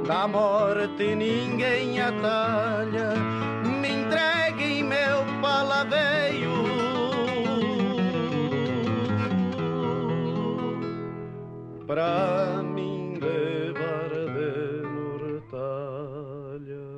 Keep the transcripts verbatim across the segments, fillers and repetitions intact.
Da morte ninguém atalha, me entreguem meu palaveio. Pra mim levar de mortalha.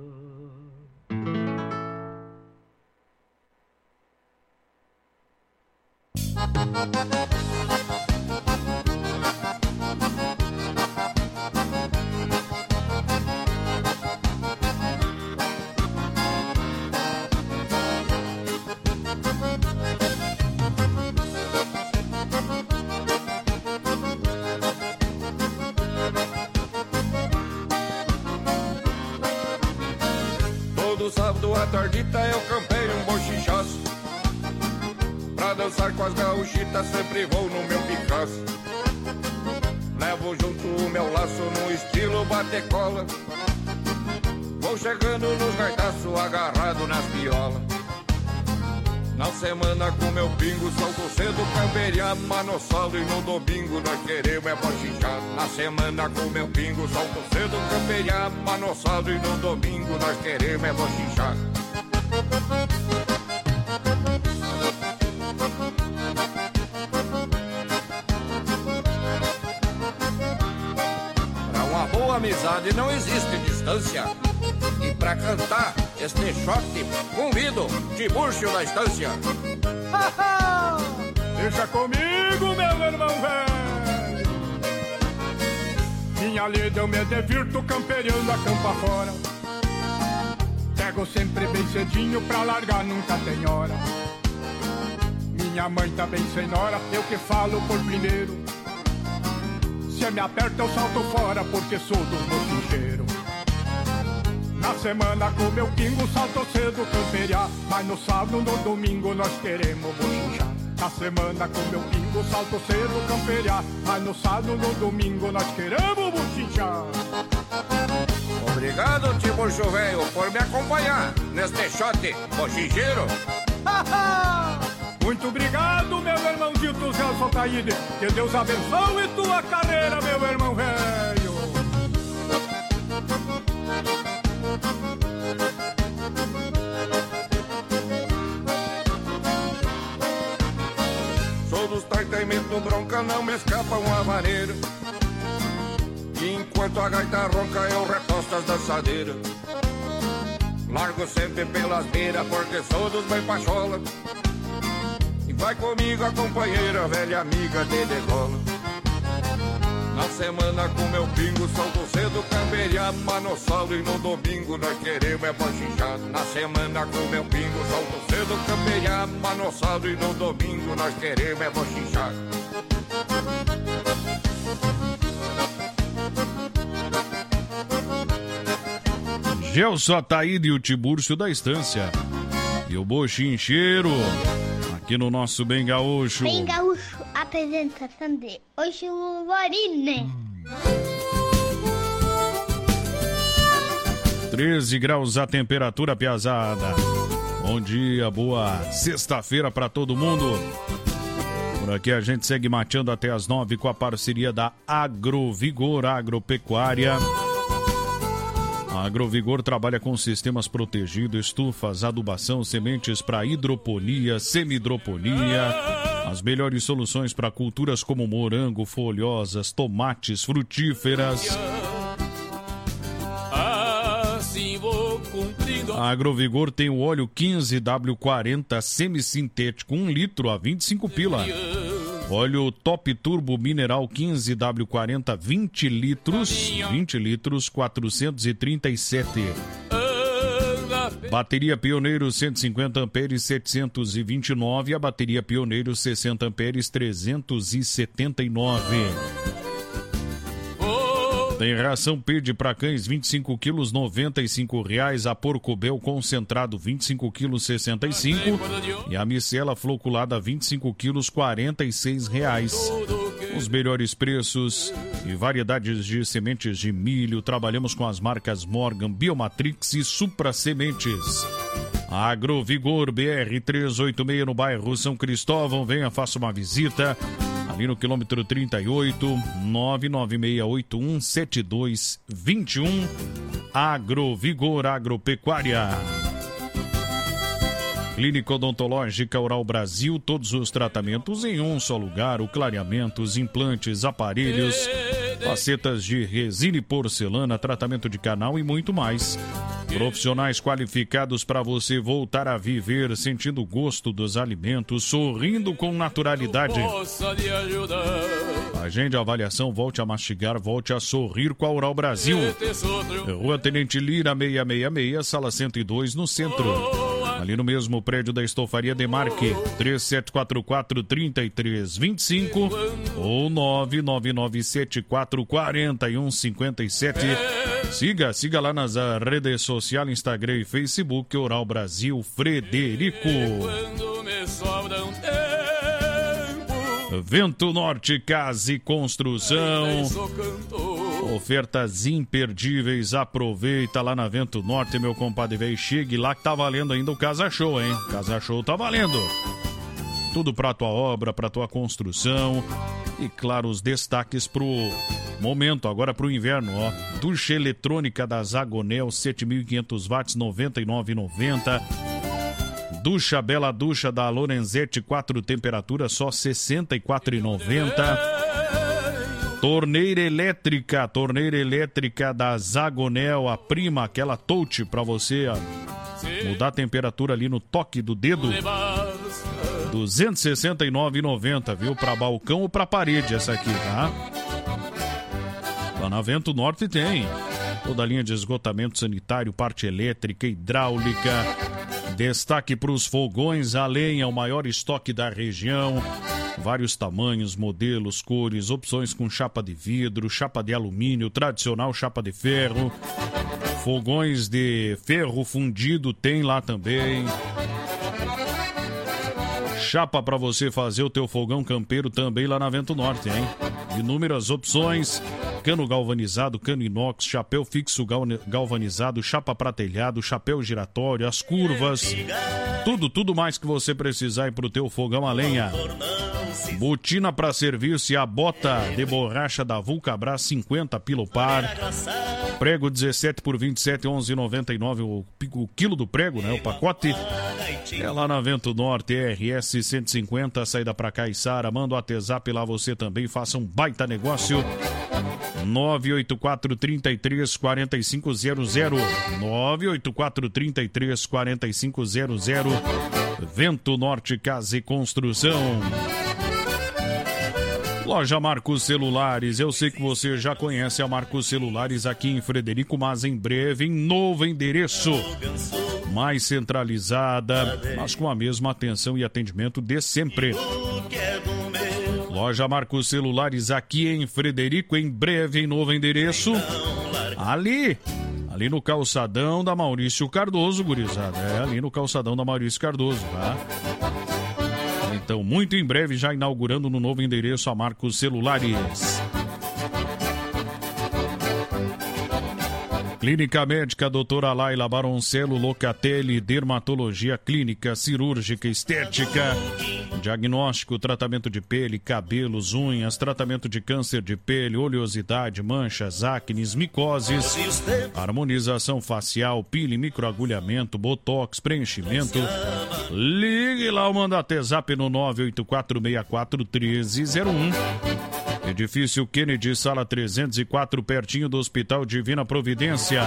Todo sábado à tardita eu campei um bochichaço. Pra dançar com as gaúchitas sempre vou no meu Picasso. Levo junto o meu laço no estilo bate-cola. Vou chegando nos gaitaços agarrado nas violas. Na semana com meu pingo salto cedo, campear manossalo. E no domingo nós queremos é bochichar. Na semana com meu pingo salto cedo, campear manossalo. E no domingo nós queremos é bochichar. Pra uma boa amizade não existe distância. E pra cantar este shot, convido Tibúrcio da Estância. Deixa comigo, meu irmão velho. Minha lida eu me divirto campeando a campa fora. Pego sempre bem cedinho, pra largar nunca tem hora. Minha mãe tá bem sem hora, eu que falo por primeiro. Se me aperta eu salto fora, porque sou do bochincheiro. Na semana com meu pingo salto cedo campear, mas no sábado, no domingo nós queremos bochinchar. Na semana com meu pingo salto cedo campear, mas no sábado, no domingo nós queremos bochinchar. Obrigado, Tibúrcio velho, por me acompanhar neste shot bochincheiro. Muito obrigado, meu irmãozinho Zé Sotaíde. Que Deus abençoe tua carreira, meu irmão velho. Sou dos tartamentos bronca, não me escapa um avaneiro. Enquanto a gaita ronca eu retosto as dançadeiras. Largo sempre pelas beiras porque sou dos bem pachola. E vai comigo a companheira, velha amiga de degola. Na semana com meu pingo salto cedo, campear manossalo. E no domingo nós queremos é bochinchar. Na semana com meu pingo salto cedo, campear manossalo. E no domingo nós queremos é bochinchar. Gelson Ataíde e o Tibúrcio da Estância. E o bochincheiro, aqui no nosso Bem Gaúcho. Bem Gaúcho, apresentação de hoje o Lorine. treze graus a temperatura, piazada. Bom dia, boa sexta-feira pra todo mundo. Por aqui a gente segue mateando até as nove com a parceria da Agrovigor Agropecuária. A Agrovigor trabalha com sistemas protegidos, estufas, adubação, sementes para hidroponia, semi-hidroponia. As melhores soluções para culturas como morango, folhosas, tomates, frutíferas. A Agrovigor tem o óleo quinze W quarenta semi-sintético, um litro a vinte e cinco pila. Óleo Top Turbo Mineral quinze W quarenta, vinte litros, vinte litros, quatrocentos e trinta e sete. Bateria Pioneiro cento e cinquenta amperes, setecentos e vinte e nove. A bateria Pioneiro sessenta amperes, trezentos e setenta e nove. Tem ração Pede para cães vinte e cinco quilos, noventa e cinco reais. A Porcobel concentrado vinte e cinco quilos, sessenta e cinco. E a micela floculada vinte e cinco quilos, quarenta e seis reais. Os melhores preços e variedades de sementes de milho. Trabalhamos com as marcas Morgan, Biomatrix e Supra Sementes. Agrovigor B R trezentos e oitenta e seis no bairro São Cristóvão. Venha, faça uma visita. ali no quilômetro trinta e oito, nove nove seis oito um sete dois dois um. Agrovigor Agropecuária. Clínica Odontológica Oral Brasil, todos os tratamentos em um só lugar, o clareamentos, implantes, aparelhos, facetas de resina e porcelana, tratamento de canal e muito mais. Profissionais qualificados para você voltar a viver sentindo o gosto dos alimentos, sorrindo com naturalidade. Agende a avaliação, volte a mastigar, volte a sorrir com a Oral Brasil. Rua Tenente Lira seiscentos e sessenta e seis, sala cento e dois, no centro. Ali no mesmo prédio da Estofaria Demarque, três sete quatro quatro, três três dois cinco ou nove nove nove sete quatro quatro um cinco sete. Siga, siga lá nas redes sociais, Instagram e Facebook, Oral Brasil Frederico. Vento Norte, Casa e Construção. Ofertas imperdíveis, aproveita lá na Vento Norte, meu compadre velho. Chegue lá que tá valendo ainda o Casa Show, hein? Casa Show tá valendo. Tudo pra tua obra, pra tua construção. E claro, os destaques pro momento, agora pro inverno, ó. Ducha eletrônica da Zagonel, sete mil e quinhentos watts, noventa e nove reais e noventa centavos. Ducha Bela Ducha da Lorenzetti, quatro temperaturas, só sessenta e quatro reais e noventa centavos. Torneira elétrica, torneira elétrica da Zagonel, a prima, aquela touch pra você ó, mudar a temperatura ali no toque do dedo. duzentos e sessenta e nove reais e noventa centavos, viu? Pra balcão ou pra parede essa aqui, tá? Lá na Vento Norte tem toda a linha de esgotamento sanitário, parte elétrica, hidráulica. Destaque para os fogões a lenha, o maior estoque da região. Vários tamanhos, modelos, cores, opções com chapa de vidro, chapa de alumínio, tradicional chapa de ferro. Fogões de ferro fundido tem lá também. Chapa para você fazer o teu fogão campeiro também lá na Vento Norte, hein? Inúmeras opções. Cano galvanizado, cano inox, chapéu fixo galvanizado, chapa para telhado, chapéu giratório, as curvas. Tudo, tudo mais que você precisar aí pro teu fogão a lenha. Botina para serviço e a bota de borracha da Vulcabras, cinquenta pila o par. Prego dezessete por vinte e sete, onze reais e noventa e nove o, o quilo do prego, né? O pacote. É lá na Vento Norte, R S cento e cinquenta, saída para Caiçara. Manda o WhatsApp lá, você também faça um baita negócio. nove oito quatro, três três, quatro cinco zero zero. nove oito quatro, três três, quatro cinco zero zero. Vento Norte, Casa e Construção. Loja Marcos Celulares, eu sei que você já conhece a Marcos Celulares aqui em Frederico, mas em breve em novo endereço, mais centralizada, mas com a mesma atenção e atendimento de sempre. Loja Marcos Celulares aqui em Frederico, em breve em novo endereço, ali, ali no calçadão da Maurício Cardoso, gurizada, é ali no calçadão da Maurício Cardoso, tá? Então, muito em breve, já inaugurando no novo endereço a Marcos Celulares. Clínica Médica doutora Laila Baroncelo Locatelli, dermatologia clínica, cirúrgica, estética, diagnóstico, tratamento de pele, cabelos, unhas, tratamento de câncer de pele, oleosidade, manchas, acnes, micoses, harmonização facial, pele, microagulhamento, botox, preenchimento. Ligue lá ou manda WhatsApp no nove oito quatro, seis quatro, um três zero um. Edifício Kennedy, sala trezentos e quatro, pertinho do Hospital Divina Providência.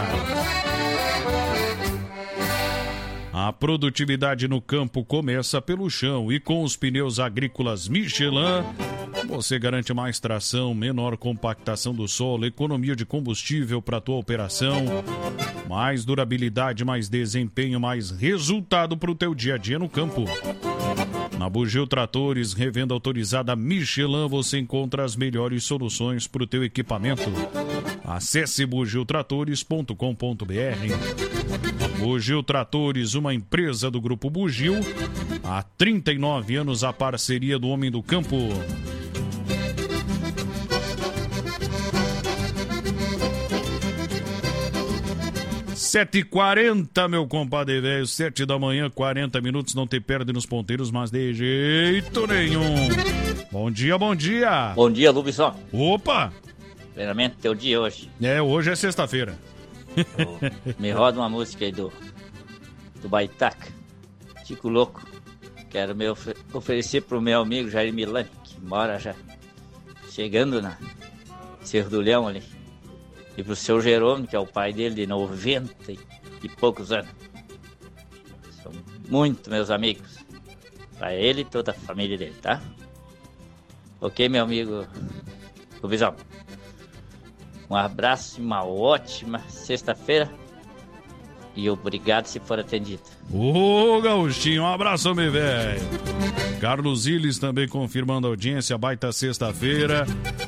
A produtividade no campo começa pelo chão e com os pneus agrícolas Michelin, você garante mais tração, menor compactação do solo, economia de combustível para a tua operação, mais durabilidade, mais desempenho, mais resultado para o teu dia a dia no campo. Na Bugio Tratores, revenda autorizada Michelin, você encontra as melhores soluções para o teu equipamento. Acesse bugio tratores ponto com ponto b r. Bugio Tratores, uma empresa do Grupo Bugio. Há trinta e nove anos, a parceria do homem do campo. sete e quarenta, meu compadre velho, sete da manhã, quarenta minutos, não te perde nos ponteiros, mas de jeito nenhum. Bom dia, bom dia. Bom dia, Lubisson. Opa. Primeiramente, teu dia hoje. É, hoje é sexta-feira. Me roda uma música aí do, do Baitaca, Tico Louco. Quero me ofer- oferecer pro meu amigo Jair Milani, que mora já chegando na Cerro do Leão ali. E pro seu Jerônimo, que é o pai dele de noventa e poucos anos. São muito meus amigos. Pra ele e toda a família dele, tá? Ok, meu amigo Rubizão. Um abraço e uma ótima sexta-feira. E obrigado se for atendido. Ô, Gauchinho, um abraço, meu velho. Carlos Iles também confirmando a audiência, baita sexta-feira.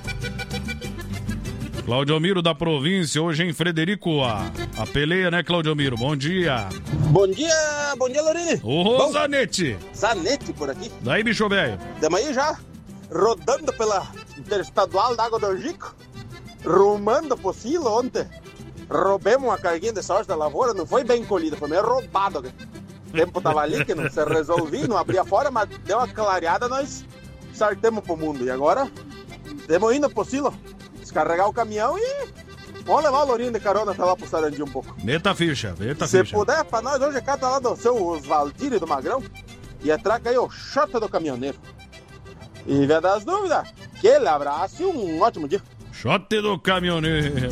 Claudio Miro da província, hoje em Frederico, a, a peleia, né, Claudio Miro? Bom dia. Bom dia, bom dia, Lorine. Ô, Bom, Zanetti. Zanetti por aqui. Daí, bicho velho. Tamo aí já, rodando pela Interestadual da Água do Angico, rumando pro silo ontem. Roubemos uma carguinha de soja da lavoura, não foi bem colhida, foi meio roubado. O tempo tava ali, que não se resolvia, não abria fora, mas deu uma clareada, nós sartemos pro mundo. E agora, estamos indo pro silo, descarregar o caminhão e vamos levar o Lourinho de carona até lá pro Sarandi um pouco. Meta ficha, meta Se ficha. puder, pra nós hoje, cata lá do seu Oswaldírio do Magrão e atraca aí o Xota do Caminhoneiro. E vê das dúvidas, aquele abraço e um ótimo dia. Xote do Caminhoneiro.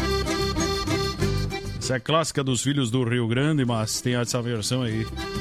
Essa é clássica dos filhos do Rio Grande, mas tem essa versão aí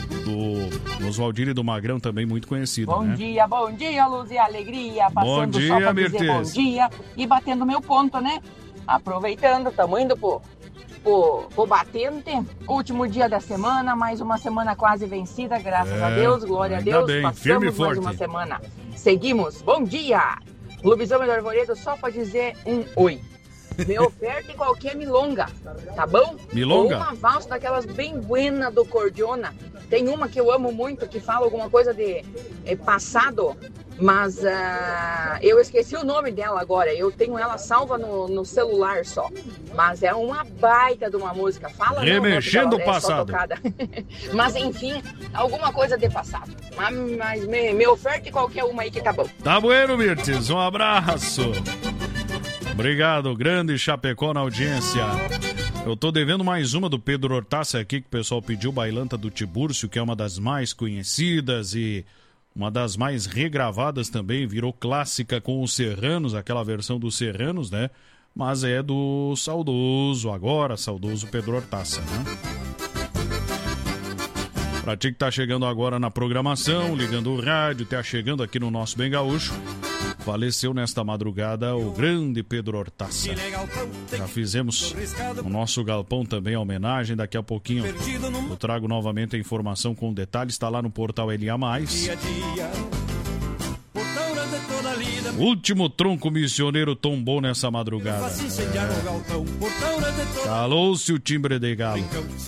do Oswaldinho e do Magrão também muito conhecida, Bom né? dia, bom dia, luz e alegria. Passando Bom dia, só pra dizer Mirtes. bom dia e batendo meu ponto, né? Aproveitando, estamos indo pro, pro, pro batente. Último dia da semana, mais uma semana quase vencida, graças É, a Deus, glória a ainda Deus. bem, Passamos firme e mais forte. uma semana. Seguimos, bom dia! Lubizão do Arvoredo, só pra dizer um oi. Me oferte qualquer milonga, tá bom? Milonga? Ou uma valsa daquelas bem buena do Cordiona. Tem uma que eu amo muito, que fala alguma coisa de é, passado, mas uh, eu esqueci o nome dela agora. Eu tenho ela salva no, no celular só. Mas é uma baita de uma música. Fala Remexendo não, o passado. É mas enfim, alguma coisa de passado. Mas, mas me, me oferte qualquer uma aí que tá bom. Tá bueno, Mirtes. Um abraço. Obrigado, grande Chapecó na audiência. Eu tô devendo mais uma do Pedro Hortaça aqui, que o pessoal pediu, Bailanta do Tibúrcio, que é uma das mais conhecidas e uma das mais regravadas também, virou clássica com os Serranos, aquela versão dos Serranos, né? Mas é do saudoso, agora saudoso Pedro Hortaça, né? Pra ti que tá chegando agora na programação, ligando o rádio, tá chegando aqui no nosso Bem Gaúcho, faleceu nesta madrugada o grande Pedro Hortaça. Já fizemos o nosso galpão também, a homenagem. Daqui a pouquinho eu trago novamente a informação com detalhes. Está lá no portal L A mais. O último tronco missioneiro tombou nessa madrugada. É. Calou-se o timbre de galo.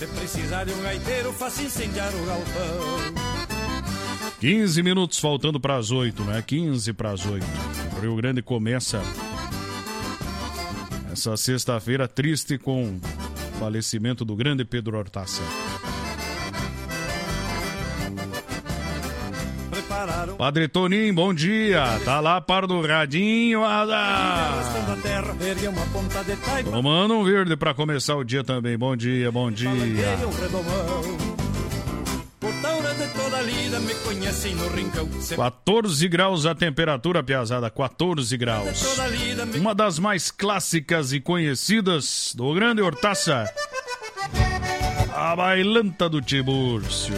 quinze minutos faltando para as oito, né? quinze para as oito. O Rio Grande começa essa sexta-feira triste com o falecimento do grande Pedro Hortaça. Padre Toninho, bom dia. Tá lá para do radinho. Tomando um verde para começar o dia também. Bom dia, bom dia. quatorze graus a temperatura, piazada, quatorze graus. Uma das mais clássicas e conhecidas do grande Hortaça, a Bailanta do Tibúrcio.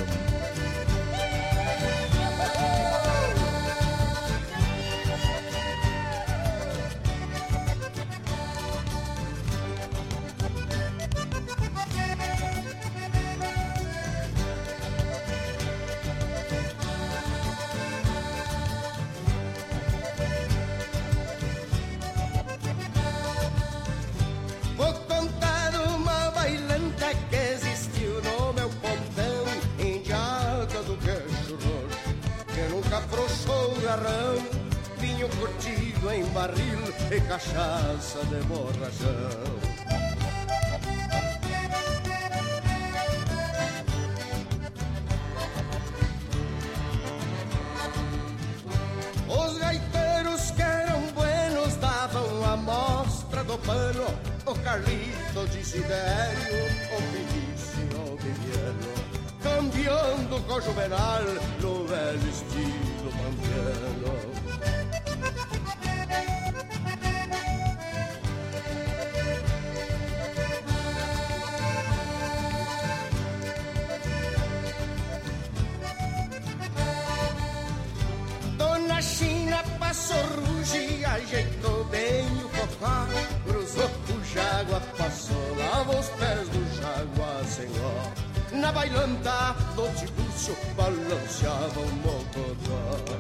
Vinho curtido em barril e cachaça de borrachão. Os gaiteiros pano, o Carlito Desidério, o Felício, o Viviano, cambiando com o Juvenal no velho estilo pampiano. Dona China passou ruge, ajeitou bem o cocó, cruzou o Jágua, passou, lavou os pés do Jágua Senhor. Na bailanta do Tibúcio balanceava o mocotó.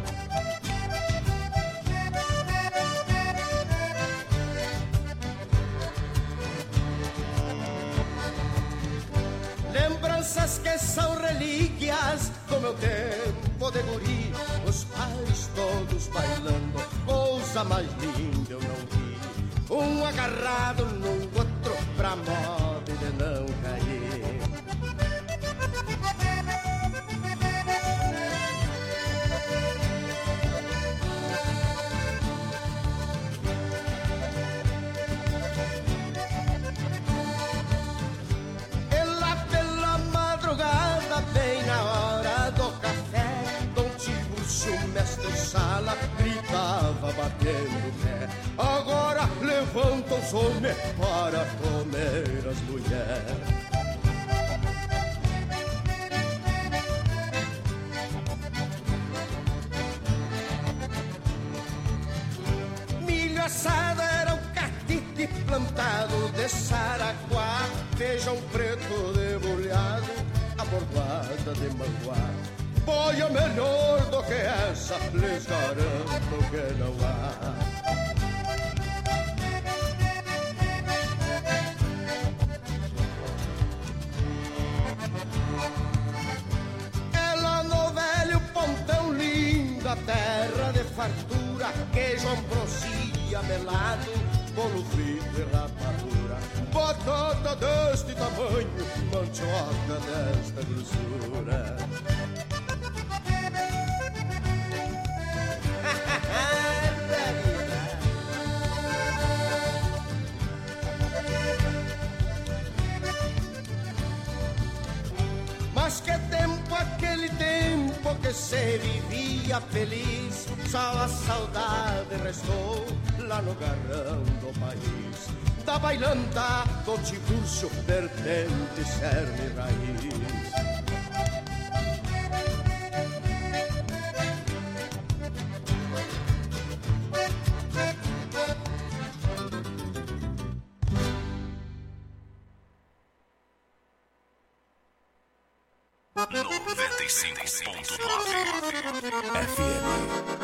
Lembranças que são relíquias do meu tempo de guri, os pares todos bailando, coisa mais linda eu não vi. Um agarrado no outro pra moda de não cair. E lá pela madrugada, bem na hora do café, Dom Tibúcio, mestre sala, gritava batendo o pé: agora levanta os homens para comer as mulheres. Milho assado era um catite plantado de Saraguá, feijão preto debulhado, a bordoada de manguá. Boia melhor do que essa, lhes garanto que não há. Ela no velho pontão linda, terra de fartura, queijo ambrosia melado, bolo frito e rapadura, batata deste tamanho, mandioca desta grossura. Mas que tempo, aquele tempo que se vivia feliz, só a saudade restou lá no garrão do país. Da bailanta do Tibúcio, vertente, cerne e raiz. noventa e cinco ponto nove F M.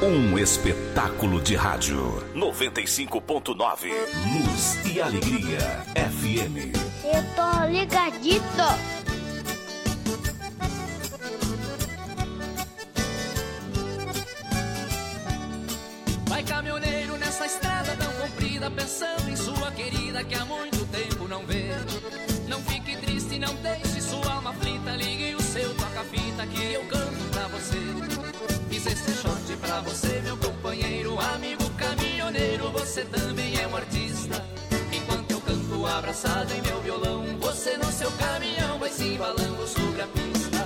Um espetáculo de rádio. noventa e cinco ponto nove. Luz e Alegria F M. Eu tô ligadito. Vai caminhoneiro nessa estrada tão comprida, pensando em sua querida que há muito tempo não vê. Não fique triste, não deixe sua alma aflita, ligue o seu toca-fita que eu canto pra você. Fiz este shot pra você, meu companheiro, amigo caminhoneiro, você também é um artista. Enquanto eu canto abraçado em meu violão, você no seu caminhão vai se embalando sobre a pista.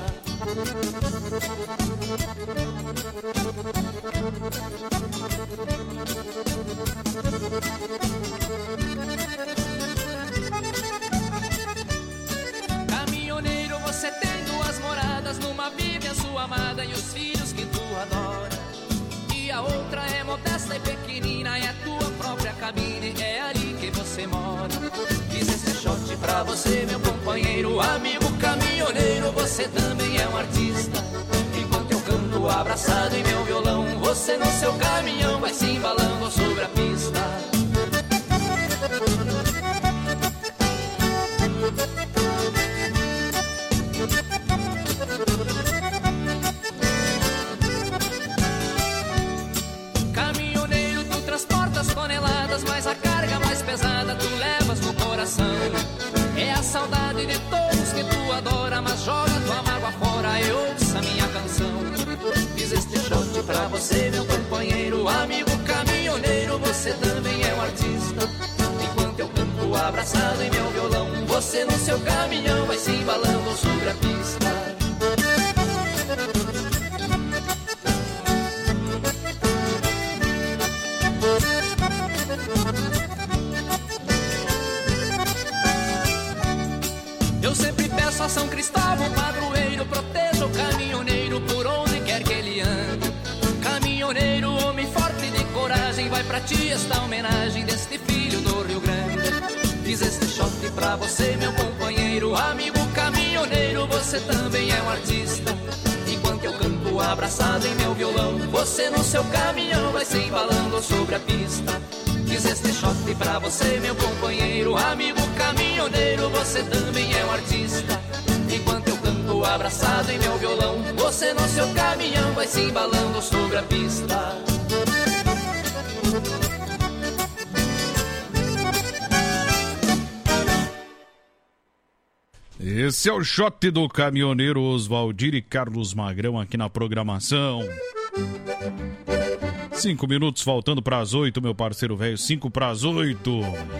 Caminhoneiro, você tem duas moradas, numa vive a sua amada e os filhos que tu adora. E a outra é modesta e pequenina, é a tua própria cabine, é ali que você mora. Fiz esse shot pra você, meu companheiro, amigo caminhoneiro, você também é um artista. Enquanto eu canto abraçado em meu violão, você no seu caminhão vai se embalando sobre a pista. Caminhoneiro, tu transportas toneladas, mas a carga mais pesada tu levas no coração. É a saudade de todos que tu adora, mas joga tua mágoa fora e ouça minha canção. Fiz este shot pra você, meu companheiro, amigo caminhoneiro, você também é um artista. Enquanto eu canto abraçado em meu violão, você no seu caminhão vai se embalando sobre a pista. Eu sempre peço a São Cristóvão, padroeiro, proteja o caminhoneiro por onde quer que ele ande. Caminhoneiro, homem forte de coragem, vai pra ti esta homenagem deste filho do Rio Grande. Fiz este shot pra você, meu companheiro, amigo caminhoneiro, você também é um artista. Enquanto eu canto abraçado em meu violão, você no seu caminhão vai se embalando sobre a pista. Fiz este shot pra você, meu companheiro, amigo caminhoneiro, você também é um artista. Enquanto eu canto abraçado em meu violão, você no seu caminhão vai se embalando sobre a pista. Esse é o shot do caminhoneiro Oswaldir e Carlos Magrão aqui na programação. Cinco minutos faltando para as oito, meu parceiro velho. Cinco para as oito.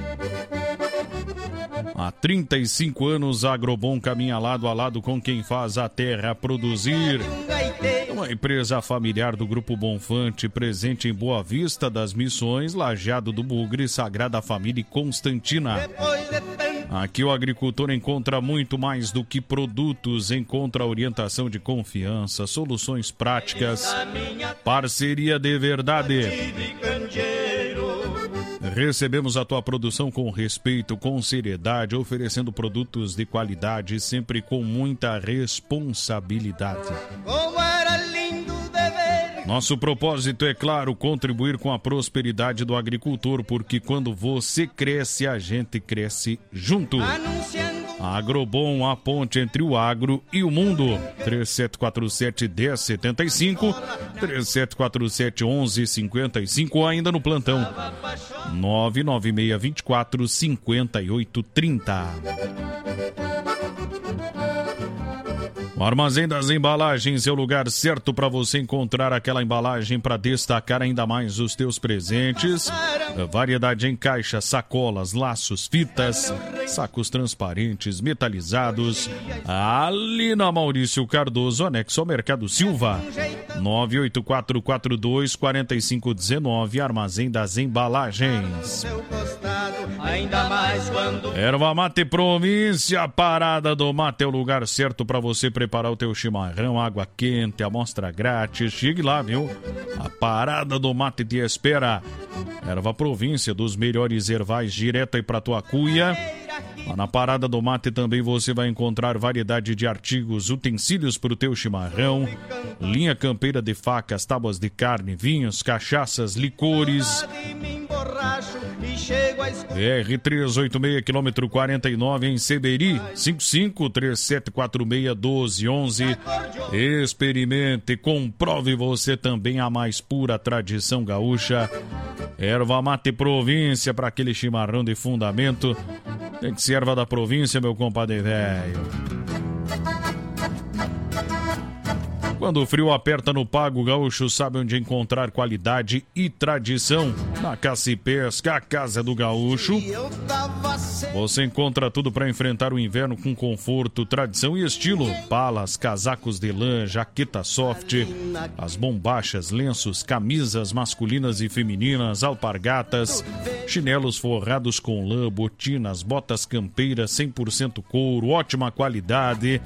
Há trinta e cinco anos, a Agrobom caminha lado a lado com quem faz a terra produzir. Uma empresa familiar do Grupo Bonfante, presente em Boa Vista das Missões, Lajeado do Bugre, Sagrada Família e Constantina. Aqui o agricultor encontra muito mais do que produtos, encontra orientação de confiança, soluções práticas, parceria de verdade. Recebemos a tua produção com respeito, com seriedade, oferecendo produtos de qualidade, sempre com muita responsabilidade. Nosso propósito é, claro, contribuir com a prosperidade do agricultor, porque quando você cresce, a gente cresce junto. A Agrobom, a ponte entre o agro e o mundo. três sete quatro sete, um zero sete cinco, três sete quatro sete, um um cinco cinco, ou ainda no plantão nove nove seis dois quatro, cinco oito três zero. O Armazém das Embalagens é o lugar certo para você encontrar aquela embalagem para destacar ainda mais os teus presentes. Variedade em caixa, sacolas, laços, fitas, sacos transparentes, metalizados. Ali na Maurício Cardoso, anexo ao Mercado Silva. nove oito quatro quatro dois, quatro cinco um nove, Armazém das Embalagens. Ainda mais quando... Erva Mate Província, Parada do Mate é o lugar certo para você preparar o teu chimarrão, água quente, amostra grátis. Chegue lá, viu? A Parada do Mate te espera. Erva Província, dos melhores ervais, direto aí pra tua cuia. Lá na Parada do Mate também você vai encontrar variedade de artigos, utensílios para o teu chimarrão, linha campeira de facas, tábuas de carne, vinhos, cachaças, licores. R trezentos e oitenta e seis, quilômetro quarenta e nove, em Seberi, cinco cinco três sete quatro seis um dois um um. Experimente, comprove você também a mais pura tradição gaúcha. Erva Mate Província para aquele chimarrão de fundamento. Tem que ser erva da província, meu compadre velho. Quando o frio aperta no pago, o gaúcho sabe onde encontrar qualidade e tradição. Na Caça e Pesca, a casa do gaúcho, você encontra tudo para enfrentar o inverno com conforto, tradição e estilo. Palas, casacos de lã, jaqueta soft, as bombachas, lenços, camisas masculinas e femininas, alpargatas, chinelos forrados com lã, botinas, botas campeiras cem por cento couro, ótima qualidade.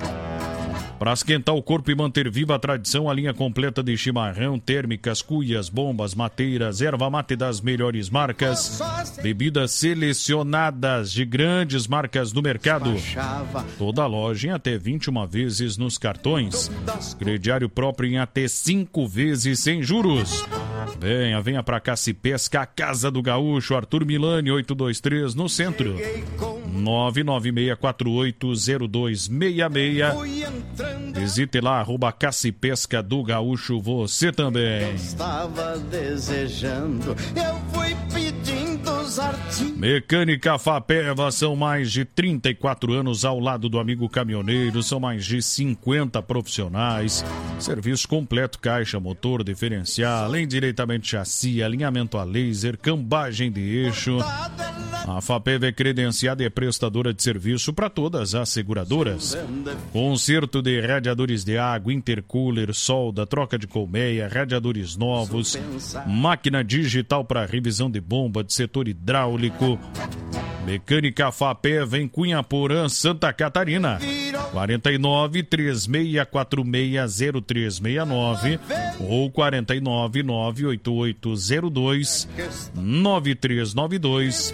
Para esquentar o corpo e manter viva a tradição, a linha completa de chimarrão, térmicas, cuias, bombas, mateiras, erva mate das melhores marcas, bebidas selecionadas de grandes marcas do mercado. Toda a loja em até vinte e uma vezes nos cartões. Crediário próprio em até cinco vezes sem juros. Venha, venha pra Caça e Pesca, a casa do gaúcho. Arthur Milani, oito dois três, no centro. nove nove seis quatro oito zero dois seis seis. Visite lá, arroba Caça e Pesca do Gaúcho, você também. Estava desejando, eu fui pedindo os artigos. Mecânica Fapeva, são mais de trinta e quatro anos ao lado do amigo caminhoneiro, são mais de cinquenta profissionais. Serviço completo, caixa, motor, diferencial, além diretamente chassi, alinhamento a laser, cambagem de eixo. A Fapeva é credenciada e é prestadora de serviço para todas as seguradoras. Conserto de radiadores de água, intercooler, solda, troca de colmeia, radiadores novos, máquina digital para revisão de bomba, de setor hidráulico. Mecânica Fapeva em Cunhaporã, Santa Catarina. quarenta e nove, três seis quatro seis, zero três seis nove ou quarenta e nove, nove oito oito zero dois, nove três nove dois.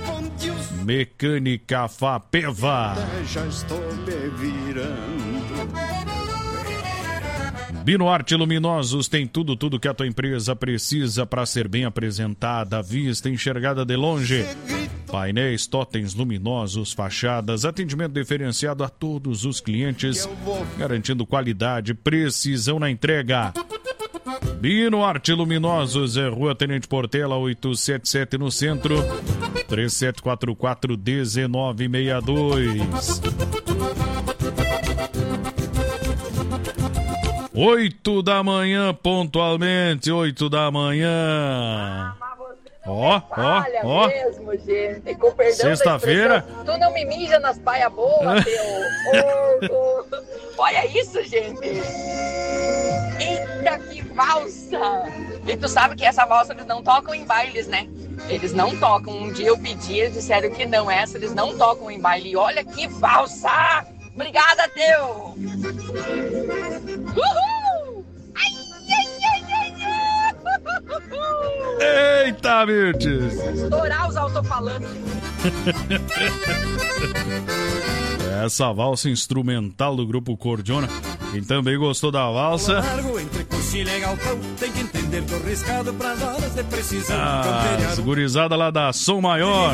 Mecânica Fapeva. Já estou me virando. Binoarte Luminosos tem tudo, tudo que a tua empresa precisa para ser bem apresentada, vista, enxergada de longe. Painéis, totens luminosos, fachadas, atendimento diferenciado a todos os clientes, garantindo qualidade, precisão na entrega. Binoarte Luminosos, é Rua Tenente Portela, oitocentos e setenta e sete no centro, três sete quatro quatro, um nove seis dois. Oito da manhã, pontualmente, oito da manhã. Ó, ó, ó. mesmo, gente. Com perdão Sexta-feira. Tu não me mija nas paia boas, teu. Oh, oh. Olha isso, gente. Eita, que valsa. E tu sabe que essa valsa eles não tocam em bailes, né? Eles não tocam. Um dia eu pedi, eles disseram que não. Essa eles não tocam em baile. E olha que valsa. Obrigada, teu. Uhul. Ai, ai, ai, ai, ai. Eita, Mirtes! Estourar os alto-falantes. Essa valsa instrumental do grupo Cordiona. Quem também gostou da valsa. Ah, gurizada lá da Som Maior.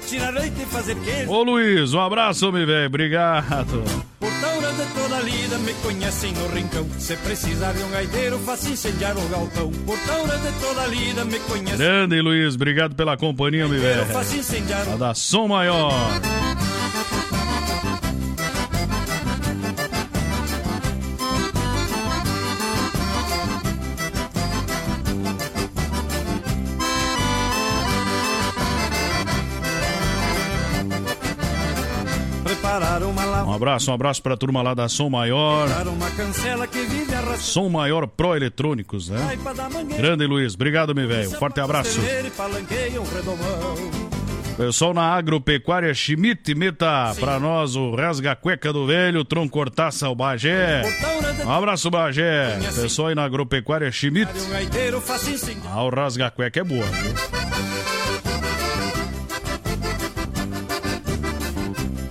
Ô Luiz, um abraço, meu velho. Obrigado. Portaura de toda lida me conhecem no rincão. Se precisar de um gaiteiro, faço incendiar o galpão. Portaura de toda lida me conhecem. Grande Luiz, obrigado pela companhia, meu velho. Lá da Som Maior. Um abraço, um abraço pra turma lá da Som Maior. Som Maior Pro Eletrônicos, né? Grande Luiz, obrigado, meu velho. Forte abraço. Pessoal na Agropecuária Schmidt, meta pra nós o Rasga Cueca do Velho, Tronco Cortaça, o Bagé. Um abraço, Bagé. Pessoal aí na Agropecuária Schmidt. Ah, o Rasga Cueca é boa, viu?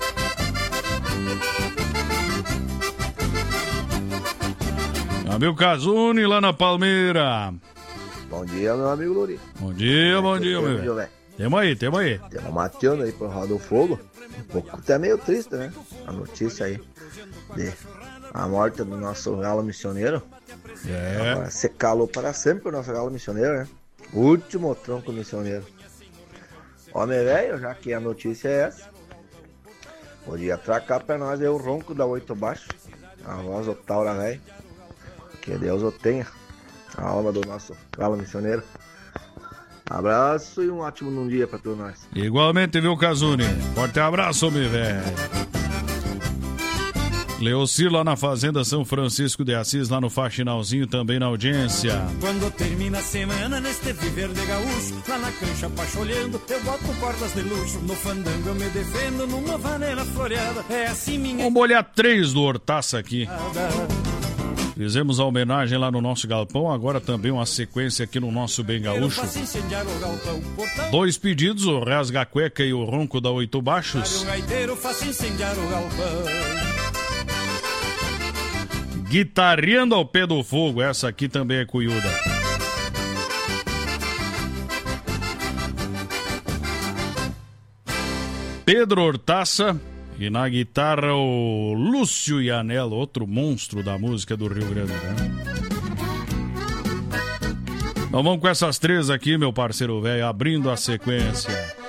Amigo Casuni lá na Palmeira. Bom dia, meu amigo Luri. Bom dia, bom dia, meu velho. Tamo aí, tamo aí. Tamo mateando aí pro Roda do Fogo. Um pouco até meio triste, né? A notícia aí de a morte do nosso galo missioneiro. É. Agora, se calou para sempre o nosso galo missioneiro, né? O último tronco missioneiro. Homem velho, já que a notícia é essa, podia atracar pra nós aí o ronco da Oito Baixo, a voz Otaura velho. Que Deus o tenha, a alma do nosso galo missioneiro. Abraço e um ótimo num dia pra todos nós. Igualmente, viu, Casuni? Forte abraço, meu velho. Leocir lá na Fazenda São Francisco de Assis, lá no Faxinalzinho, também na audiência. Quando termina a semana neste viver de gaúcho, lá na cancha pacholhando, eu boto cordas de luxo. No fandango eu me defendo numa vaneira floreada. É assim minha... Vamos olhar três do Hortaça aqui. Fizemos a homenagem lá no nosso galpão, agora também uma sequência aqui no nosso Bem Gaúcho. Dois pedidos, o Rasga Cueca e o Ronco da Oito Baixos. Guitarreando ao pé do fogo, essa aqui também é cuiuda. Pedro Hortaça e na guitarra o Lúcio Ianello, outro monstro da música do Rio Grande, né? Então vamos com essas três aqui, meu parceiro velho, abrindo a sequência.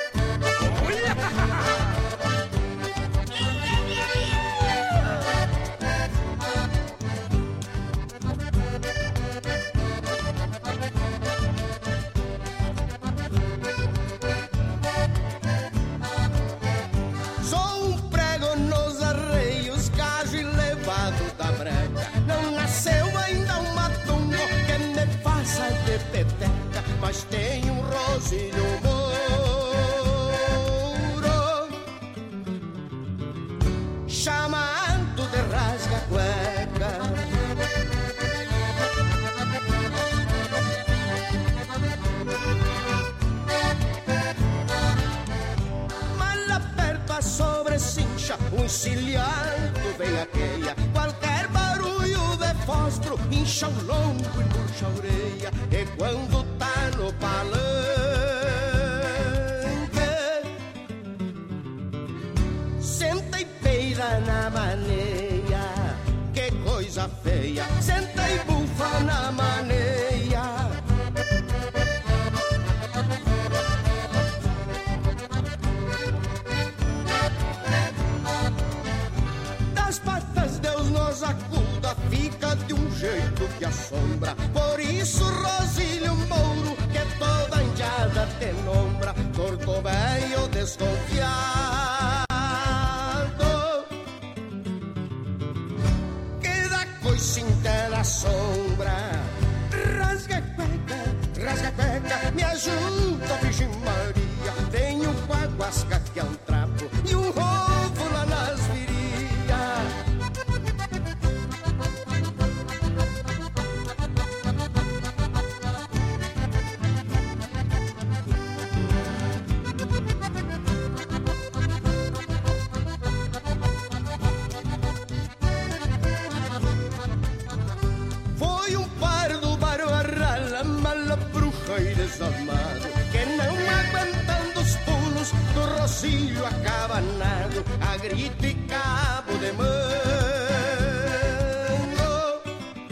Mas tem um rosilho mouro chamado de rasga-cueca. Mal aperto a sobrecincha, um encilhado veiaqueia. Qualquer barulho de fósforo incha o longo e murcha a orelha. E quando tá no palanque, senta e peida na maneia. Que coisa feia, senta e bufa na maneia. Das patas Deus nos acuda, fica de um jeito que assombra. Por isso Rosilho Mouro, que toda indiada te nombra, torto velho desconfiado, que da coicinha na sombra. Rasga a cueca, rasga a cueca, me ajuda, Virgem Maria. Tenho com a guasca que é um trapo e um ovo lá nas virias. Desalmado, que não aguentando os pulos do Rosilho acabanado, a grito e cabo de mando,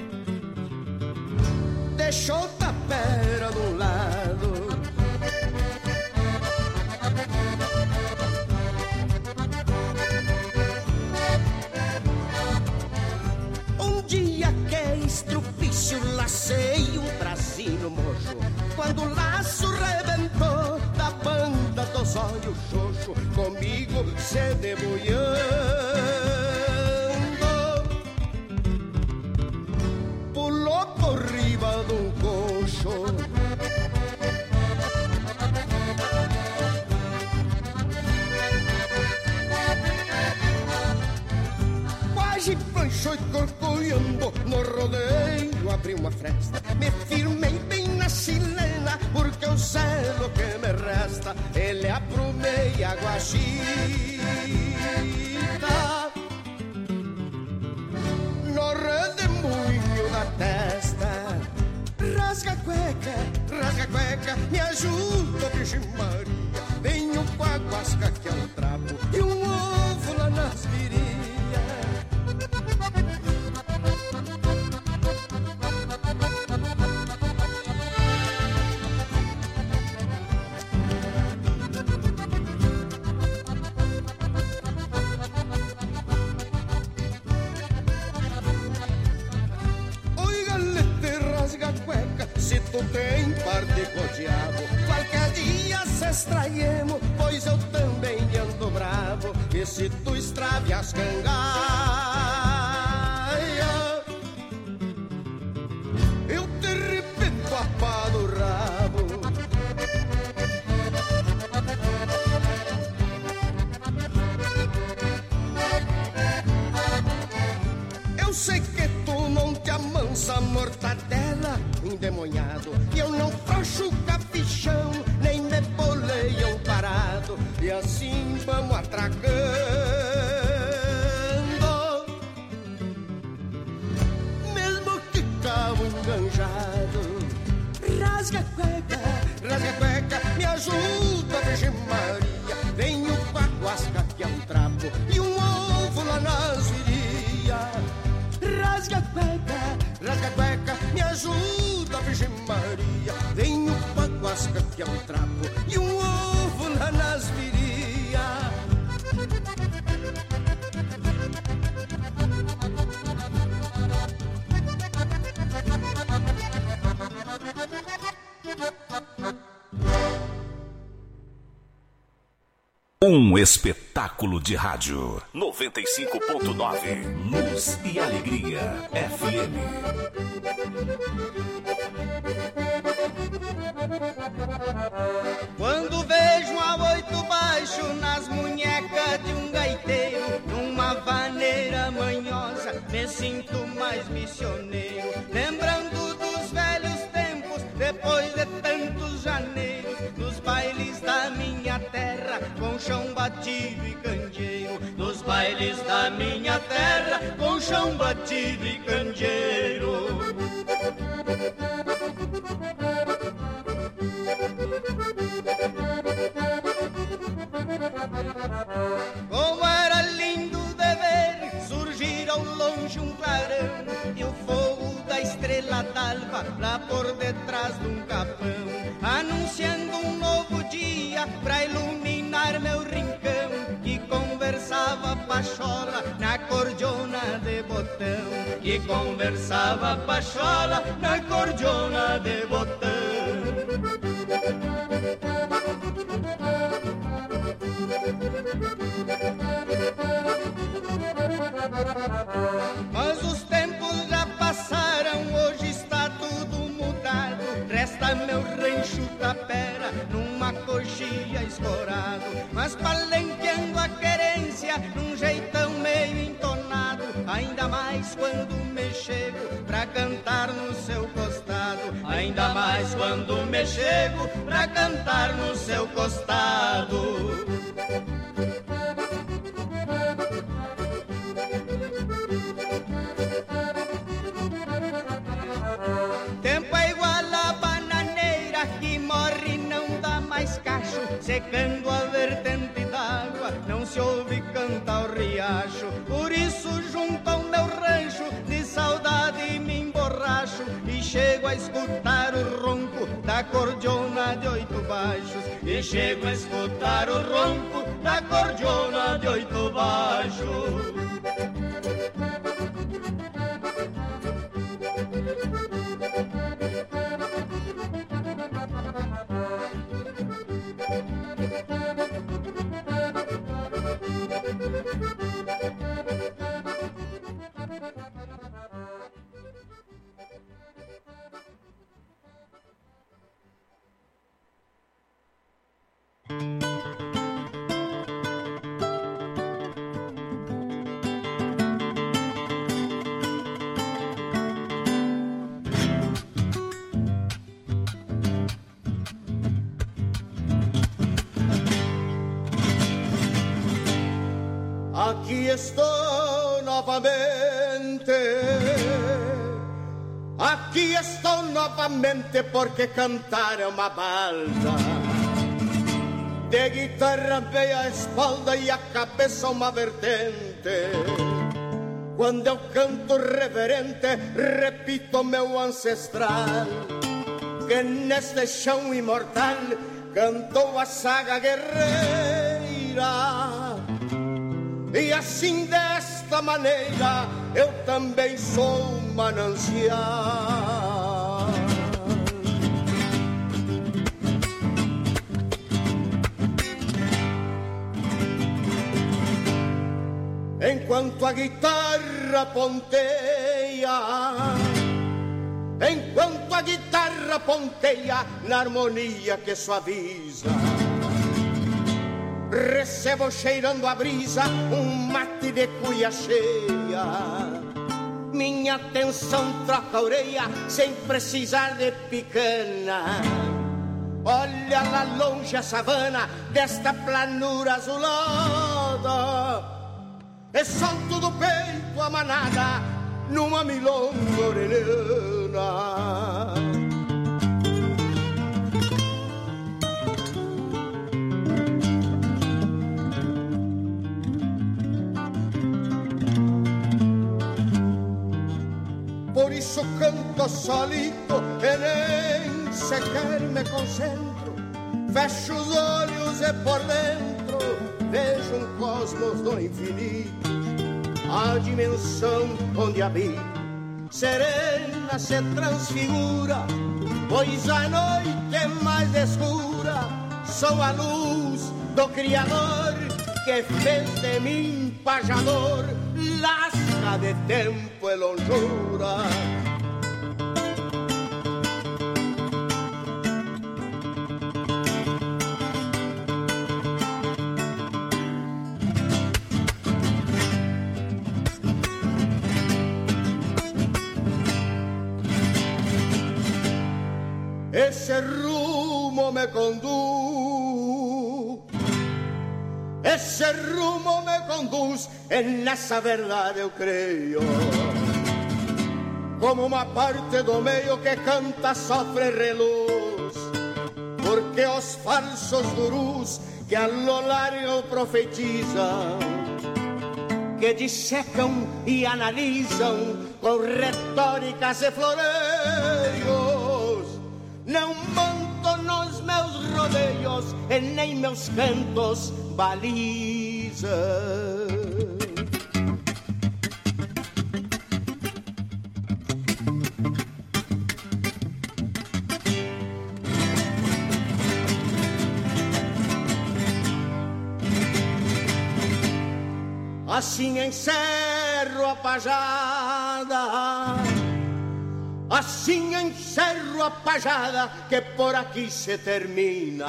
deixou tapera do lado. Um dia que estrupício lacei um bracinho mocho, quando o laço rebentou da banda dos olhos xoxo, comigo se deboiando, pulou por riba de um coxo. Quase panchou e corcoiando, no rodeio abri uma fresta, me firmei bem na chilena, porque o celo que me resta, ele aprumei a guachita. No redemoinho da cueca, rasga cueca, me ajuda, Virgem Maria. Venho com a guasca que é um trapo e um ovo lá nas virilhas. Se tu tem parte com o diabo, qualquer dia se extraímos, pois eu também ando bravo. E se tu estrave as cangalhas, eu te repito a pá do rabo. Eu sei que tu não te amansa, mortadela endemoniado, e eu não frouxo capichão, nem me boleiam parado, e assim vamos atracando, mesmo que cabo enganjado. Rasga a cueca, rasga a cueca, me ajuda, Virgem Maria. Venho com a guasca que é um trapo e um ovo lá nas virilhas. Rasga a cueca, rasga a cueca, me ajuda, Virgem Maria. Venho com a guasca que é um trapo e um ovo lá nas virilhas. Um espetáculo de rádio. noventa e cinco ponto nove. Luz e Alegria F M. Quando vejo a oito baixo nas munhecas de um gaiteiro, numa vaneira manhosa, me sinto mais missioneiro. Lembrando dos velhos tempos, depois de tantos janeiros, nos bailes da minha terra, com chão batido e candeeiro. Nos bailes da minha terra, com chão batido e candeeiro. Como era lindo de ver surgir ao longe um clarão, e o fogo da estrela d'alva lá por detrás de um capão, anunciando um novo dia pra iluminar meu rincão, que conversava pachola na cordiona de botão, que conversava pachola na cordiona de botão. Mas os tempos já passaram, hoje está tudo mudado. Resta meu rancho tapera numa coxilha escorado, mas palenqueando a querência num jeitão meio entonado. Ainda mais quando me chego pra cantar no seu costado, ainda mais quando me chego pra cantar no seu costado. Tempo é igual a bananeira que morre e não dá mais cacho, secando a vertente d'água, não se ouve cantar o riacho. Por isso junto ao meu rancho de saudade me emborracho, e chego a escutar o ronco da cordiona de oito baixos, e chego a escutar o ronco da cordiona de oito baixos. Aqui estou novamente, a Aqui estou novamente porque cantar é uma balda. De guitarra veio a espalda e a cabeça uma vertente. Quando eu canto reverente, repito meu ancestral, que neste chão imortal cantou a saga guerreira. E assim desta maneira eu também sou um manancial. Enquanto a guitarra ponteia, enquanto a guitarra ponteia na harmonia que suaviza, recebo cheirando a brisa um mate de cuia cheia. Minha atenção troca a orelha sem precisar de picana. Olha lá longe a savana desta planura azulada. E solto do peito a manada numa milonga orelhana. Por isso canto solito e nem sequer me concentro. Fecho os olhos e por dentro vejo um cosmos do infinito, a dimensão onde habito. Serena se transfigura, pois a noite é mais escura. Sou a luz do Criador que fez de mim pajador, lasca de tempo e longura. Esse rumo me conduz, esse rumo me conduz, e nessa verdade eu creio. Como uma parte do meio que canta, sofre reluz, porque os falsos gurus que a lo largo profetizam, que dissecam e analisam com retóricas e floreios, não monto nos meus rodeios e nem meus cantos balizam. Assim encerro a pajada, assim encerro a pajada que por aqui se termina.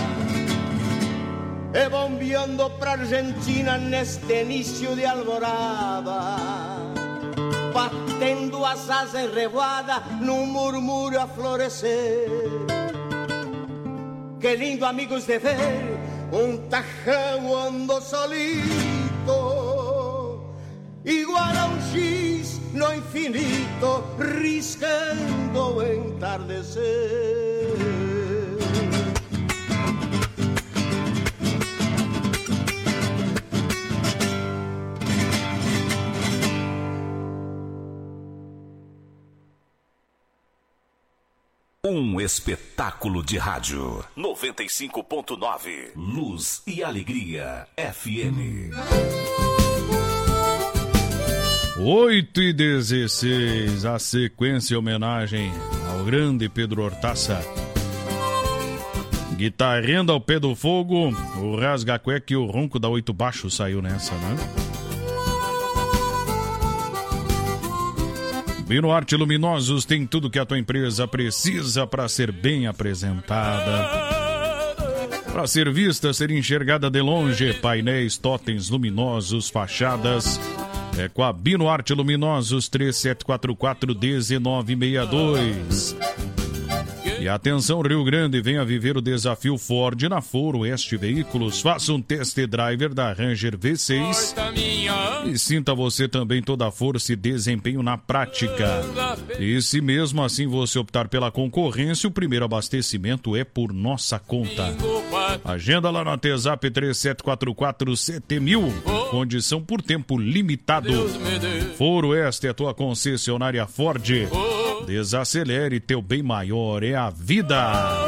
E bombeando pra Argentina neste início de alvorada, batendo as asas em revoada num murmúrio a florescer. Que lindo, amigos, de ver um tajão ando solito, igual a um giz no infinito, riscando o entardecer. Um espetáculo de rádio. noventa e cinco ponto nove. Luz e Alegria F M. oito e dezesseis, a sequência em homenagem ao grande Pedro Hortaça. Guitarrendo ao pé do fogo, o rasga-cueca e o ronco da oito baixo saiu nessa, né? Bino Arte Luminosos tem tudo que a tua empresa precisa para ser bem apresentada, para ser vista, ser enxergada de longe. Painéis, totens luminosos, fachadas. É com a Bino Arte Luminosos, três sete quatro quatro, um nove seis dois. E E atenção, Rio Grande, venha viver o desafio Ford na Foro Oeste Veículos. Faça um test driver da Ranger V seis e sinta você também toda a força e desempenho na prática. E se mesmo assim você optar pela concorrência, o primeiro abastecimento é por nossa conta. Agenda lá no WhatsApp três sete quatro quatro sete mil. Condição por tempo limitado. Foro Oeste é tua concessionária Ford. Desacelere, teu bem maior é a vida.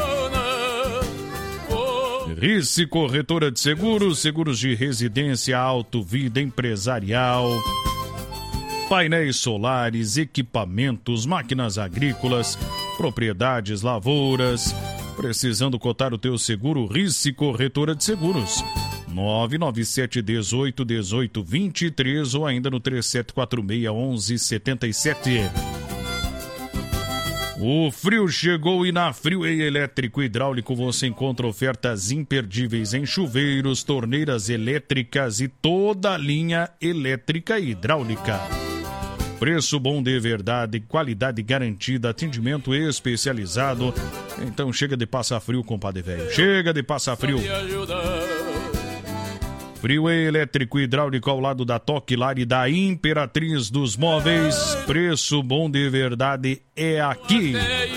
Rice Corretora de Seguros, seguros de residência, auto, vida empresarial, painéis solares, equipamentos, máquinas agrícolas, propriedades, lavouras. Precisando cotar o teu seguro, Rice Corretora de Seguros. nove nove sete um oito um oito dois três ou ainda no três sete quatro seis um um sete sete. O frio chegou e na Freeway Elétrico Hidráulico você encontra ofertas imperdíveis em chuveiros, torneiras elétricas e toda a linha elétrica e hidráulica. Preço bom de verdade, qualidade garantida, atendimento especializado. Então chega de passar frio, compadre velho. Chega de passar frio. Freeway Elétrico Hidráulico ao lado da Toque Lar e da Imperatriz dos Móveis. Preço bom de verdade é aqui.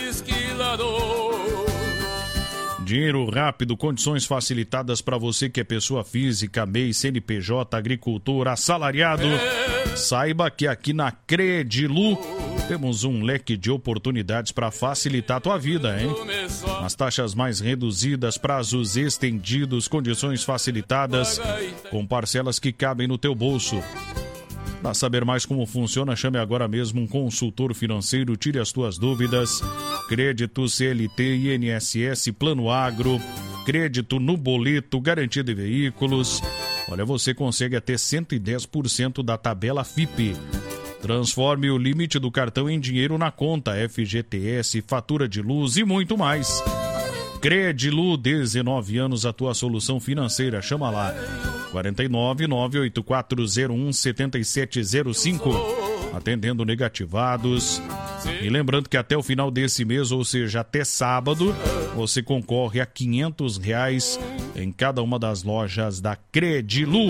Dinheiro rápido, condições facilitadas para você que é pessoa física, M E I, C N P J, agricultor, assalariado. Saiba que aqui na Credilu temos um leque de oportunidades para facilitar a tua vida, hein? As taxas mais reduzidas, prazos estendidos, condições facilitadas, com parcelas que cabem no teu bolso. Para saber mais como funciona, chame agora mesmo um consultor financeiro, tire as tuas dúvidas. Crédito C L T, I N S S, Plano Agro, crédito no boleto, garantia de veículos. Olha, você consegue até cento e dez por cento da tabela F I P. Transforme o limite do cartão em dinheiro na conta, F G T S, fatura de luz e muito mais. Credilu, dezenove anos, a tua solução financeira. Chama lá. quatro nove nove oito quatro zero um sete sete zero cinco. Atendendo negativados. E lembrando que até o final desse mês, ou seja, até sábado, você concorre a quinhentos reais em cada uma das lojas da Credilu.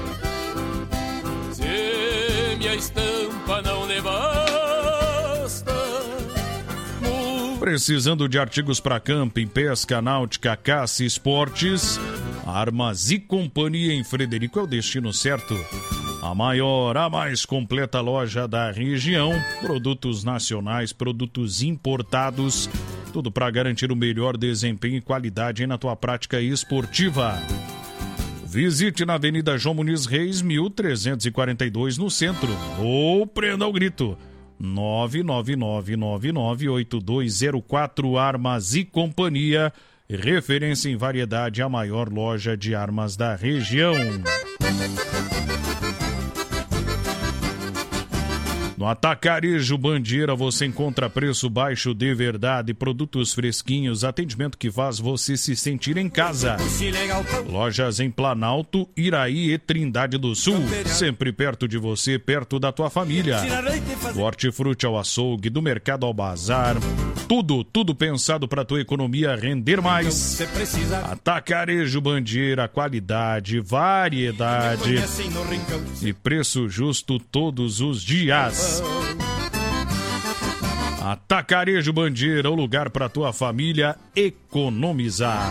Se minha estampa não lhe basta. Precisando de artigos para camping, pesca, náutica, caça e esportes? Armas e Companhia em Frederico é o destino certo. A maior, a mais completa loja da região. Produtos nacionais, produtos importados. Tudo para garantir o melhor desempenho e qualidade na tua prática esportiva. Visite na Avenida João Muniz Reis, mil trezentos e quarenta e dois, no centro. Ou prenda o grito. nove nove nove nove nove oito dois zero quatro. Armas e Companhia. Referência em variedade, a maior loja de armas da região. No Atacarejo Bandeira você encontra preço baixo de verdade, produtos fresquinhos, atendimento que faz você se sentir em casa. Lojas em Planalto, Iraí e Trindade do Sul, sempre perto de você, perto da tua família. Do hortifruti ao açougue, do mercado ao bazar, tudo, tudo pensado para tua economia render mais. Atacarejo Bandeira, qualidade, variedade e preço justo todos os dias. Atacarejo Bandeira, o lugar para tua família economizar.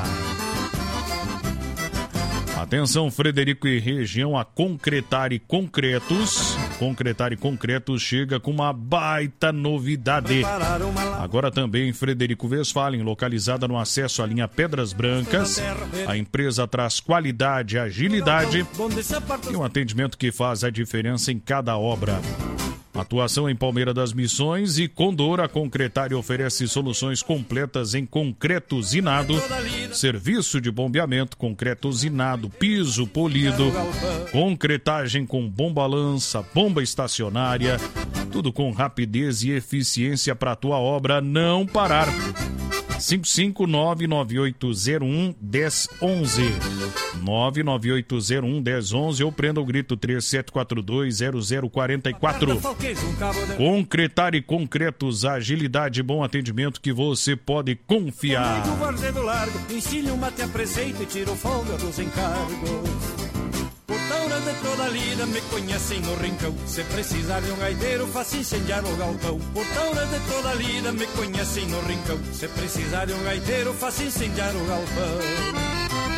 Atenção, Frederico e região, a Concretare Concretos. Concretare Concretos chega com uma baita novidade. Agora também Frederico Westphalen, localizada no acesso à linha Pedras Brancas. A empresa traz qualidade, agilidade e um atendimento que faz a diferença em cada obra. Atuação em Palmeira das Missões e Condor. A Concretare oferece soluções completas em concreto usinado, serviço de bombeamento, concreto usinado, piso polido, concretagem com bomba-lança, bomba estacionária, tudo com rapidez e eficiência para a tua obra não parar. cinco cinco nove nove oito zero um um zero um um nove nove oito zero um um zero um um ou prenda o grito três sete quatro dois zero zero quatro quatro. Concretar e Concretos, agilidade e bom atendimento que você pode confiar. Comigo, Varzedo Largo, ensine uma te apresenta e tiro folga dos encargos. Portaura de toda a lida me conhecem no rincão. Se precisar de um gaiteiro, faça incendiar o galpão. Portaura de toda a lida me conhecem no rincão. Se precisar de um gaiteiro, faça incendiar o galpão.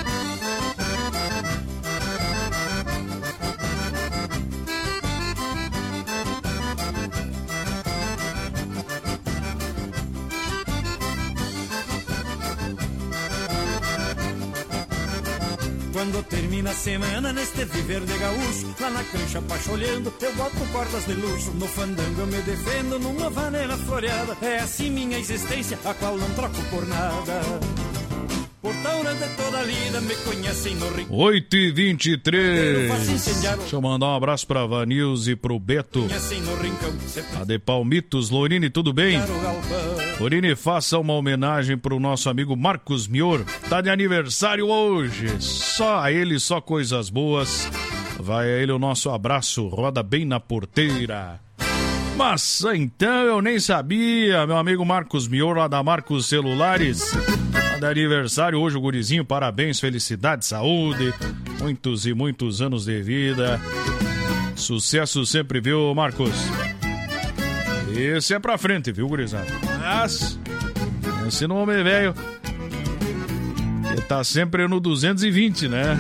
Quando termina a semana neste viver de gaúcho, lá na cancha pacholhando, eu boto cordas de luxo. No fandango eu me defendo numa vaneira floreada. É assim minha existência, a qual não troco por nada. Portaura de toda a lida me conhecem no rincão. oito e vinte e três. Deixa eu mandar um abraço pra Vanilze e pro Beto. A de Palmitos. Lorine, tudo bem? Lorine, faça uma homenagem pro nosso amigo Marcos Mior. Tá de aniversário hoje. Só a ele, só coisas boas. Vai a ele o nosso abraço. Roda bem na porteira. Mas então eu nem sabia, meu amigo Marcos Mior, lá da Marcos Celulares. De aniversário hoje o gurizinho, parabéns, felicidade, saúde, muitos e muitos anos de vida, sucesso sempre, viu, Marcos? Esse é pra frente, viu, gurizada? Mas, esse nome velho, ele tá sempre no duzentos e vinte, né?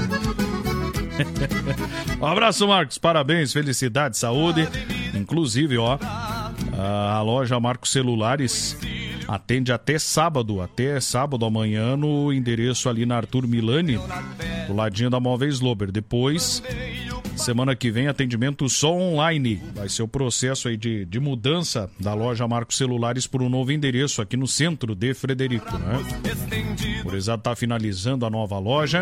Um abraço, Marcos, parabéns, felicidade, saúde, inclusive, ó, a loja Marcos Celulares atende até sábado, até sábado amanhã no endereço ali na Arthur Milani, do ladinho da Móveis Lober. Depois, semana que vem, atendimento só online. Vai ser o processo aí de, de mudança da loja Marcos Celulares para um novo endereço aqui no centro de Frederico, né? Por exato, tá finalizando a nova loja.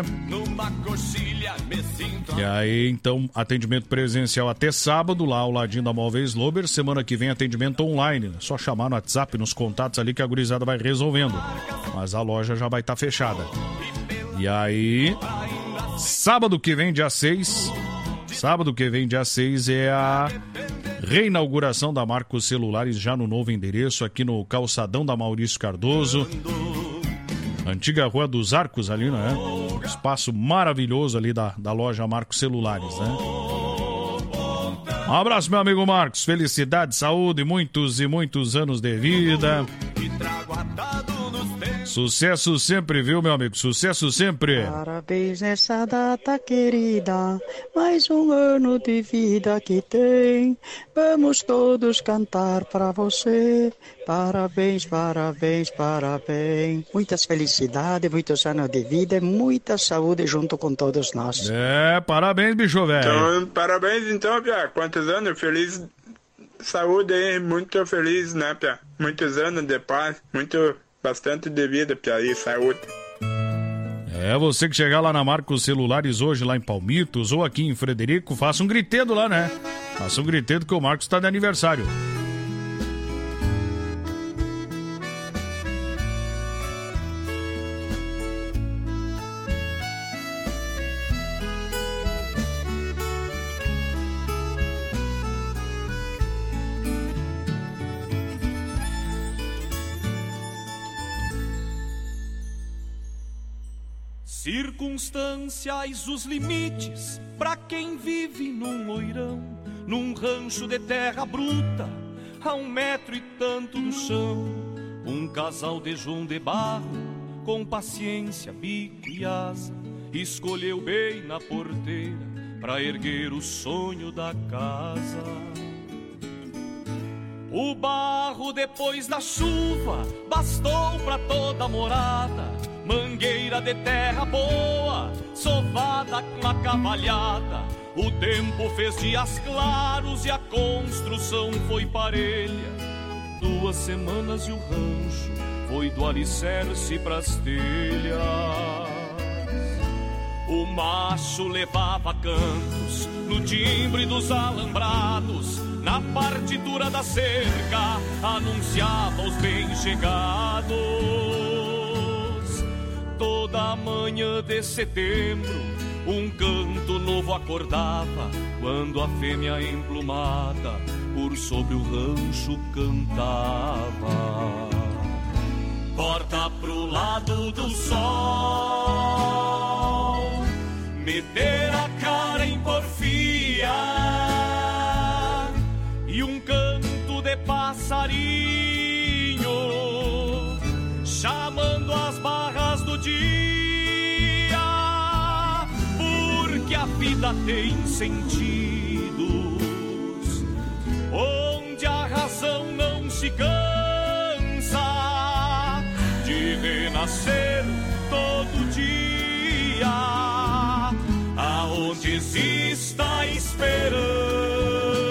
E aí, então, atendimento presencial até sábado, lá ao ladinho da Móveis Lober. Semana que vem, atendimento online. Só chamar no WhatsApp, nos contatos ali que a gurizada vai resolvendo. Mas a loja já vai estar tá fechada. E aí, sábado que vem, dia seis... Sábado que vem, dia seis, é a reinauguração da Marcos Celulares, já no novo endereço, aqui no calçadão da Maurício Cardoso. Antiga Rua dos Arcos ali, né? Espaço maravilhoso ali da, da loja Marcos Celulares, né? Um abraço, meu amigo Marcos. Felicidade, saúde, muitos e muitos anos de vida. Sucesso sempre, viu, meu amigo? Sucesso sempre. Parabéns nessa data querida, mais um ano de vida que tem. Vamos todos cantar pra você. Parabéns, parabéns, parabéns. Muitas felicidades, muitos anos de vida e muita saúde junto com todos nós. É, parabéns, bicho velho. Então, parabéns então, Pia. Quantos anos? Feliz saúde aí, muito feliz, né, Pia? Muitos anos de paz, muito... bastante de vida, Pia, e saúde. É, você que chegar lá na Marcos Celulares hoje, lá em Palmitos, ou aqui em Frederico, faça um gritedo lá, né? Faça um gritedo que o Marcos tá de aniversário. Circunstanciais os limites pra quem vive num loirão, num rancho de terra bruta, a um metro e tanto do chão. Um casal de João de Barro, com paciência, bico e asa, escolheu bem na porteira pra erguer o sonho da casa. O barro depois da chuva bastou pra toda morada, mangueira de terra boa, sovada com a cavalhada. O tempo fez dias claros e a construção foi parelha. Duas semanas e o rancho foi do alicerce pras telhas. O macho levava cantos no timbre dos alambrados, na partitura da cerca anunciava os bem-chegados. da manhã de setembro, um canto novo acordava, quando a fêmea emplumada por sobre o rancho cantava. Corta pro lado do sol, meter a cara em porfia, e um canto de passarinho chamando as barras do dia, porque a vida tem sentidos onde a razão não se cansa de renascer todo dia, aonde exista esperança.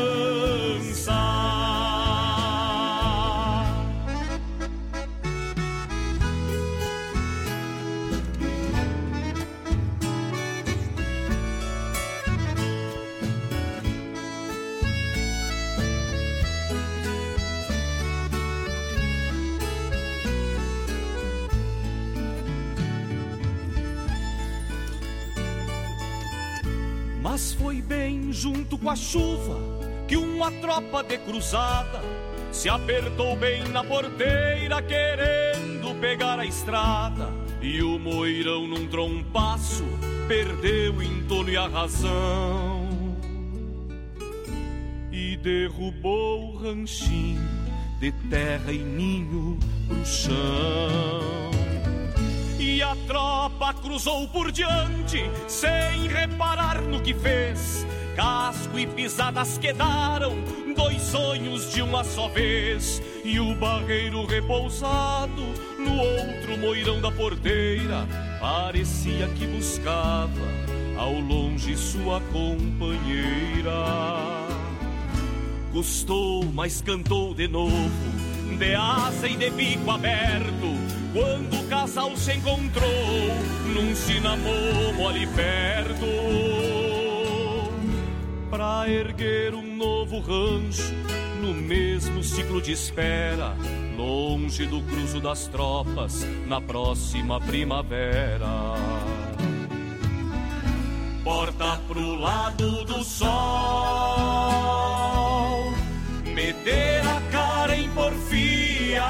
Mas foi bem junto com a chuva que uma tropa de cruzada se apertou bem na porteira, querendo pegar a estrada, e o moirão num trompaço perdeu o entono e a razão, e derrubou o ranchinho de terra e ninho pro chão. E a tropa cruzou por diante, sem reparar no que fez. Casco e pisadas quedaram, dois sonhos de uma só vez. E o barreiro repousado no outro moirão da porteira parecia que buscava ao longe sua companheira. Custou, mas cantou de novo, de asa e de bico aberto, quando o casal se encontrou num cinamomo ali perto, pra erguer um novo rancho no mesmo ciclo de espera, longe do cruzo das tropas na próxima primavera. Porta pro lado do sol, meter a cara em porfia,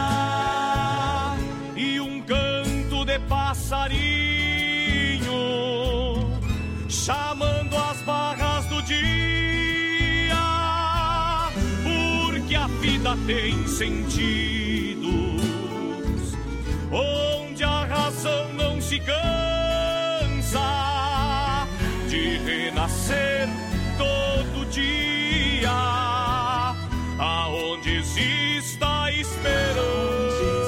e um canto de passarinho chamando as barras do dia, porque a vida tem sentidos onde a razão não se cansa de renascer todo dia, aonde exista esperança.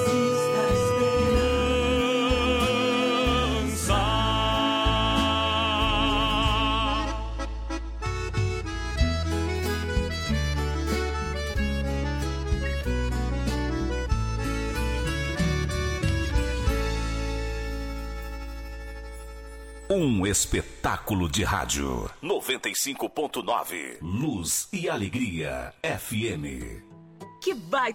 Um espetáculo de rádio. noventa e cinco ponto nove. Luz e Alegria F M. Que baita